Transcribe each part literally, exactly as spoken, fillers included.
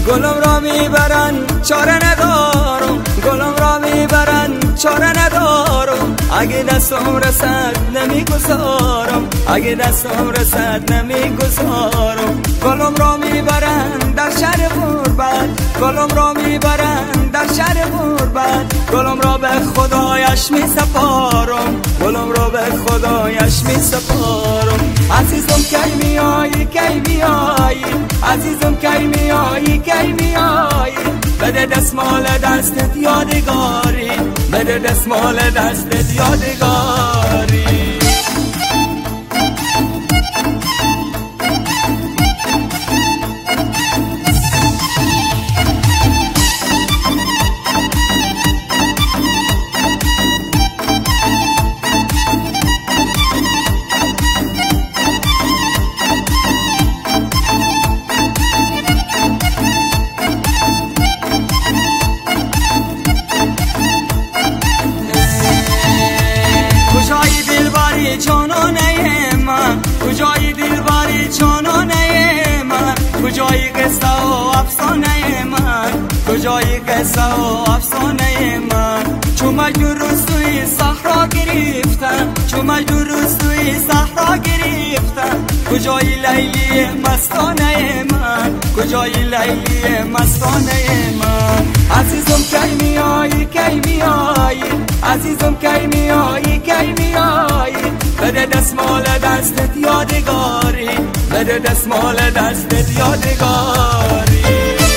گلم را میبرن چاره ندارم، گلم را میبرن چاره ندارم. اگه دستم رسد نمیگذارم، اگه دستم رسد نمیگذارم. گلم را میبرن در شهر غربت، گلم را میبرن در شهر غربت. گلم را به خدایش میسپارم، گلم را به خدایش میسپارم. عزیزم کی میایی کی میایی، عزیزم کی میایی کی میایی. بده دستمال دستت یادگاری، بده دستمال دستت یادگاری. جانانه من کجای دلبری، جانانه من کجای قصه و افسانه من، کجای قصه و افسانه من. چون مجنون رو سوی صحرا گرفتم، چون مجنون رو سوی صحرا گرفتم. کجای لیلی مستانه من، کجای لیلی مستانه من. عزیزم کی میایی کی میایی، عزیزم کی میایی کی میایی. بده دستمال دستت یادگاری، بده دستمال دستت یادگاری.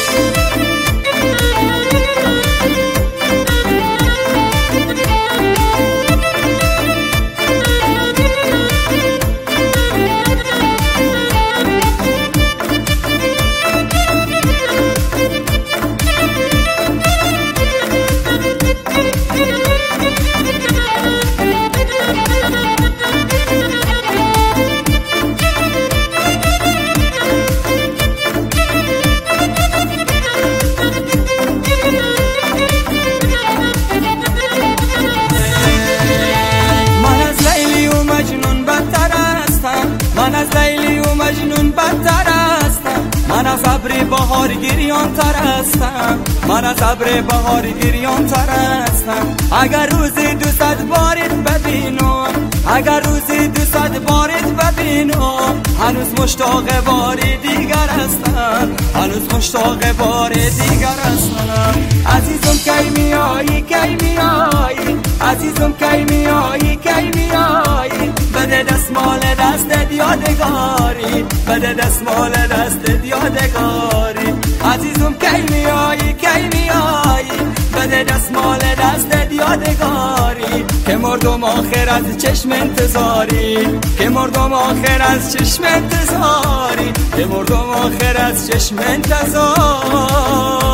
من از لیلی و مجنون بدتر هستم، من از ابر بهار گریان تر هستم، من از ابر بهار گریان تر هستم. اگر روزی دوصد بارت ببینم، اگر روزی دوصد بارت ببینم. هنوز مشتاق باری دیگر هستم، هنوز مشتاق باری دیگر هستم. عزیزم کی میایی کی میایی، عزیزم کی میایی کی میایی. بده دستمال دستت یادگاری، بده دستمال دستت یادگاری. عزیزم کی میایی کی میایی. بده دستمال دستت یادگاری. که مردم آخر از چشم انتظاری، که مردم آخر از چشم انتظاری، که مردم آخر از چشم انتظاری.